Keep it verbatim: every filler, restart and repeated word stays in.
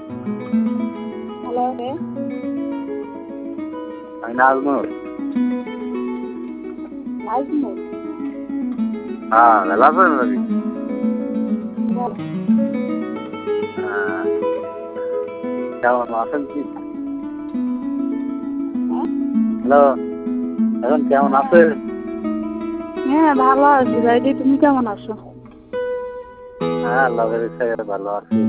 Hello কে আমি নাজমুল। নাজমুল? হ্যাঁ, ভালো আছেন নাকি? বল। হ্যাঁ, কেমন আছেন কি? হ্যাঁ হ্যালো, এখন কেমন হ্যাঁ আছেন? হ্যাঁ ভালো আছি ভাইটি, তুমি কেমন আছো? হ্যাঁ, আল্লাহর ইচ্ছায় ভালো আছি।